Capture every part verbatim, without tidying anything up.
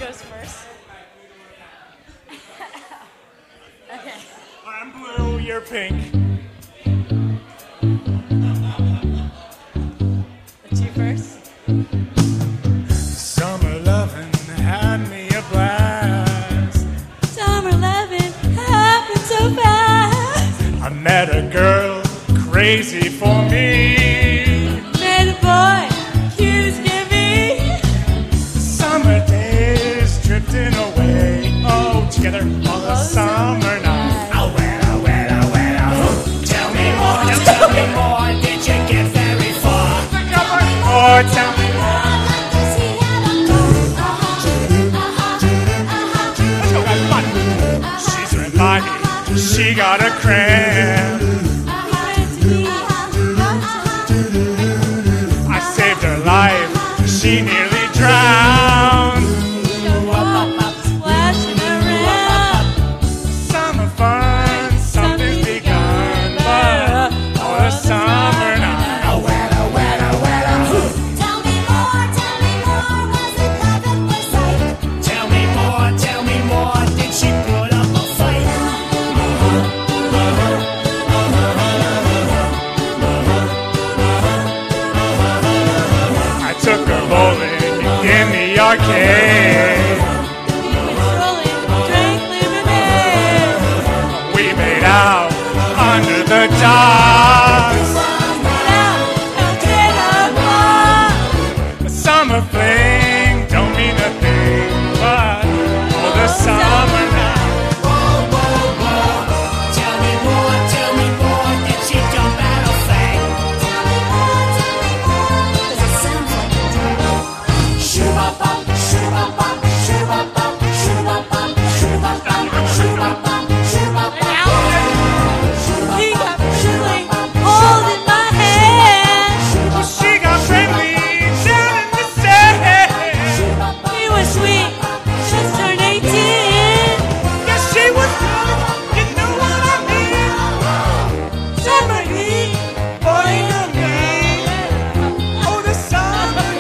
goes first. Okay. I'm blue, you're pink. That's you first. Summer lovin' had me a blast. Summer loving happened so fast. I met a girl crazy for me. Met a boy, cute as can be. Summer days drifting away. Oh, together all the summer night. Oh, well, oh, well, oh, well, oh. Tell me more, tell me more. Did you get very far? Oh, tell me more. Let's go, guys, come on. She's right by me. She got a cramp. I saved her life. She nearly drowned. Splashing around. Summer fun, something's begun. But oh, the summer night. Oh, well, oh, well, oh, well, oh. Tell me more, tell me more, was it love at first sight? Tell me more, tell me more. Did she put up a fight? I took her bowling in the arcade. Rolling, drank lemonade. We made out under the docks. Now, don't get apart. A summer fling don't mean a thing, but oh, the summer night. Whoa, whoa, whoa. Tell me more, tell me more. Did she jump out of fang? Tell me more, tell me more, 'cause it sounds like a dream. Shoo-ba-bop, shoo-ba-bop, shoo-ba-bop, shoo-ba-bop, shoo-ba-bop, shoo-ba-bop, shoo-ba-bop. He got friendly, holding my hand. She got friendly down in the sand. He was sweet, just turned eighteen. Yes, she was good. You know what I mean? Summer heat, Boy, to me. Oh, the summer.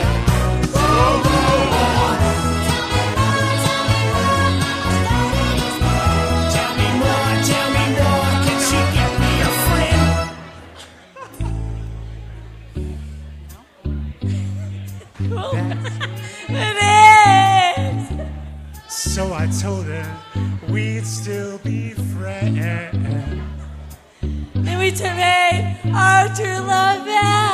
Tell me more, tell me more. Can she get me a friend? it is. So I told her we'd still be friends. And we made our true love vow.